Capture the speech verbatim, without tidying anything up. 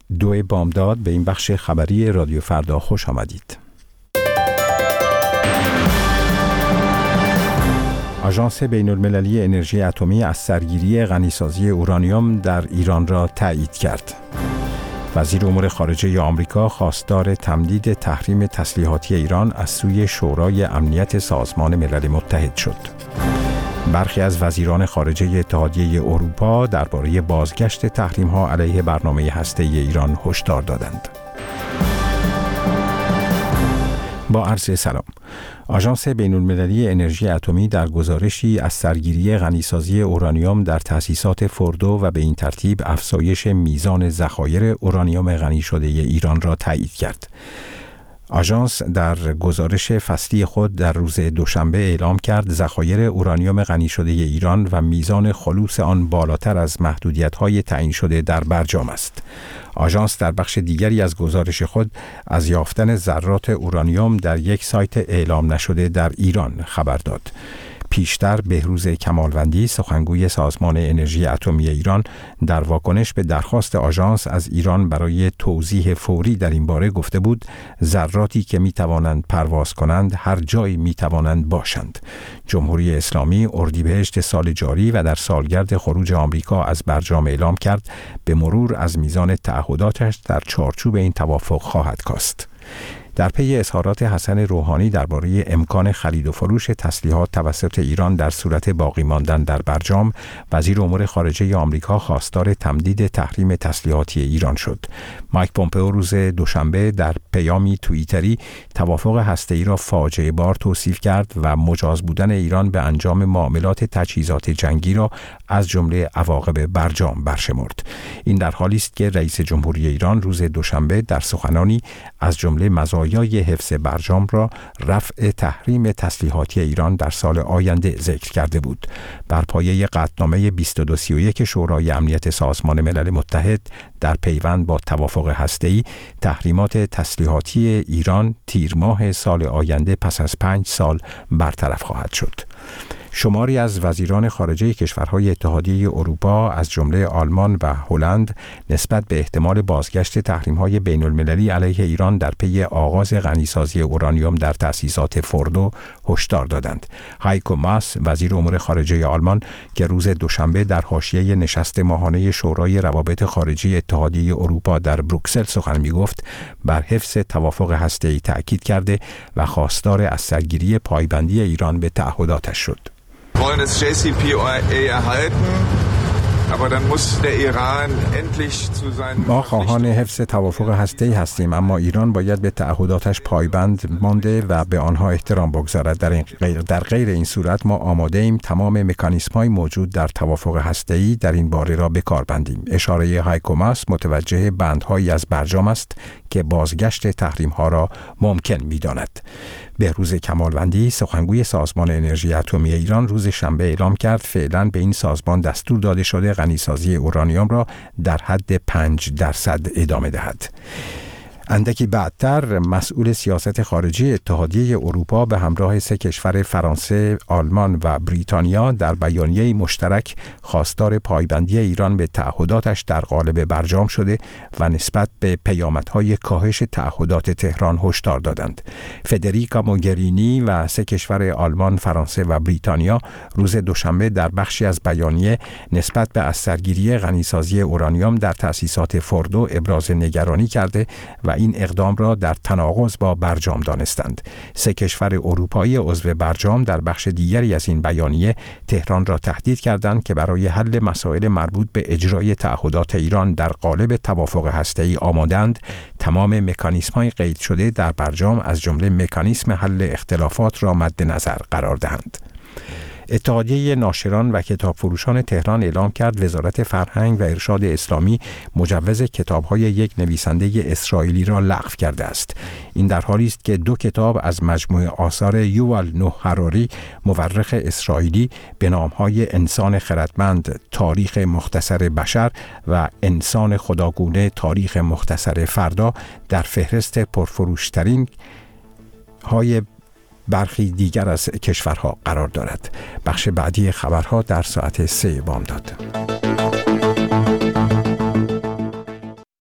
دو بامداد به این بخش خبری رادیو فردا خوش آمدید. آژانس بین‌المللی انرژی اتمی از سرگیری غنیسازی اورانیوم در ایران را تایید کرد. وزیر امور خارجه آمریکا خواستار تمدید تحریم تسلیحاتی ایران از سوی شورای امنیت سازمان ملل متحد شد. برخی از وزیران خارجه اتحادیه اروپا درباره بازگشت تحریم‌ها علیه برنامه هسته‌ای ایران هشدار دادند. با عرض سلام. آژانس بین‌المللی انرژی اتمی در گزارشی از سرگیری غنیسازی اورانیوم در تأسیسات فوردو و به این ترتیب افزایش میزان ذخایر اورانیوم غنی شده ایران را تایید کرد. آژانس در گزارش فصلی خود در روز دوشنبه اعلام کرد ذخایر اورانیوم غنی شده ایران و میزان خلوص آن بالاتر از محدودیت‌های تعیین شده در برجام است. آژانس در بخش دیگری از گزارش خود از یافتن ذرات اورانیوم در یک سایت اعلام نشده در ایران خبر داد. پیشتر بهروز کمالوندی سخنگوی سازمان انرژی اتمی ایران در واکنش به درخواست آژانس از ایران برای توضیح فوری در این باره گفته بود ذراتی که می توانند پرواز کنند هر جایی می توانند باشند. جمهوری اسلامی اردیبهشت سال جاری و در سالگرد خروج آمریکا از برجام اعلام کرد به مرور از میزان تعهداتش در چارچوب این توافق خواهد کاست. در پی اظهارات حسن روحانی درباره امکان خرید و فروش تسلیحات توسط ایران در صورت باقی ماندن در برجام، وزیر امور خارجه آمریکا خواستار تمدید تحریم تسلیحاتی ایران شد. مایک پومپئو روز دوشنبه در پیامی توییتری توافق هسته‌ای را فاجعه بار توصیف کرد و مجاز بودن ایران به انجام معاملات تجهیزات جنگی را از جمله عواقب برجام برشمرد. این در حالی است که رئیس جمهوری ایران روز دوشنبه در سخنانی از جمله مزایای یا حفظ برجام را رفع تحریم تسلیحاتی ایران در سال آینده ذکر کرده بود. بر پایه قطعنامه بیست و دو سی و یک شورای امنیت سازمان ملل متحد در پیوند با توافق هسته‌ای، تحریمات تسلیحاتی ایران تیر ماه سال آینده پس از پنج سال برطرف خواهد شد. شماری از وزیران خارجه کشورهای اتحادیه اروپا از جمله آلمان و هلند نسبت به احتمال بازگشت تحریم‌های بین‌المللی علیه ایران در پی آغاز غنیسازی اورانیوم در تأسیسات فوردو هشدار دادند. هایکو ماس وزیر امور خارجه آلمان که روز دوشنبه در حاشیه نشست ماهانه شورای روابط خارجی اتحادیه اروپا در بروکسل سخن می‌گفت، بر حفظ توافق هسته‌ای تأکید کرده و خواستار از سرگیری پایبندی ایران به تعهداتش شد. wollen das جی سی پی او ای erhalten, aber dann muss der Iran endlich zu seinen ما خواهان حفظ توافق هسته‌ای هستیم، اما ایران باید به تعهداتش پایبند مانده و به آنها احترام بگذارد. در این غیر در غیر این صورت ما آماده ایم تمام مکانیزم‌های موجود در توافق هسته‌ای در این باره را به کار بندیم. اشاره هایکو ماس متوجه بندهایی از برجام است که بازگشت تحریم‌ها را ممکن می‌داند. بهروز کمالوندی سخنگوی سازمان انرژی اتمی ایران روز شنبه اعلام کرد فعلا به این سازمان دستور داده شده غنیسازی اورانیوم را در حد پنج درصد ادامه دهد. اندکی بعدتر مسئول سیاست خارجی اتحادیه اروپا به همراه سه کشور فرانسه، آلمان و بریتانیا در بیانیه مشترک خواستار پایبندی ایران به تعهداتش در قالب برجام شده و نسبت به پیامدهای کاهش تعهدات تهران هشدار دادند. فدریکا موگرینی و سه کشور آلمان، فرانسه و بریتانیا روز دوشنبه در بخشی از بیانیه نسبت به از سرگیری غنیسازی اورانیوم در تأسیسات فوردو ابراز نگرانی کرده و این اقدام را در تناقض با برجام دانستند. سه کشور اروپایی عضو برجام در بخش دیگری از این بیانیه تهران را تهدید کردند که برای حل مسائل مربوط به اجرای تعهدات ایران در قالب توافق هسته‌ای آمادند تمام مکانیزم‌های قید شده در برجام از جمله مکانیزم حل اختلافات را مد نظر قرار دهند. اتحادیه ناشران و کتابفروشان تهران اعلام کرد وزارت فرهنگ و ارشاد اسلامی مجوز کتاب‌های یک نویسنده اسرائیلی را لغو کرده است. این در حالی است که دو کتاب از مجموعه آثار یوال نوح هراری، مورخ اسرائیلی، به نام‌های انسان خردمند، تاریخ مختصر بشر و انسان خداگونه، تاریخ مختصر فردا در فهرست پرفروشترین های برخی دیگر از کشورها قرار دارد. بخش بعدی خبرها در ساعت سه بامداد.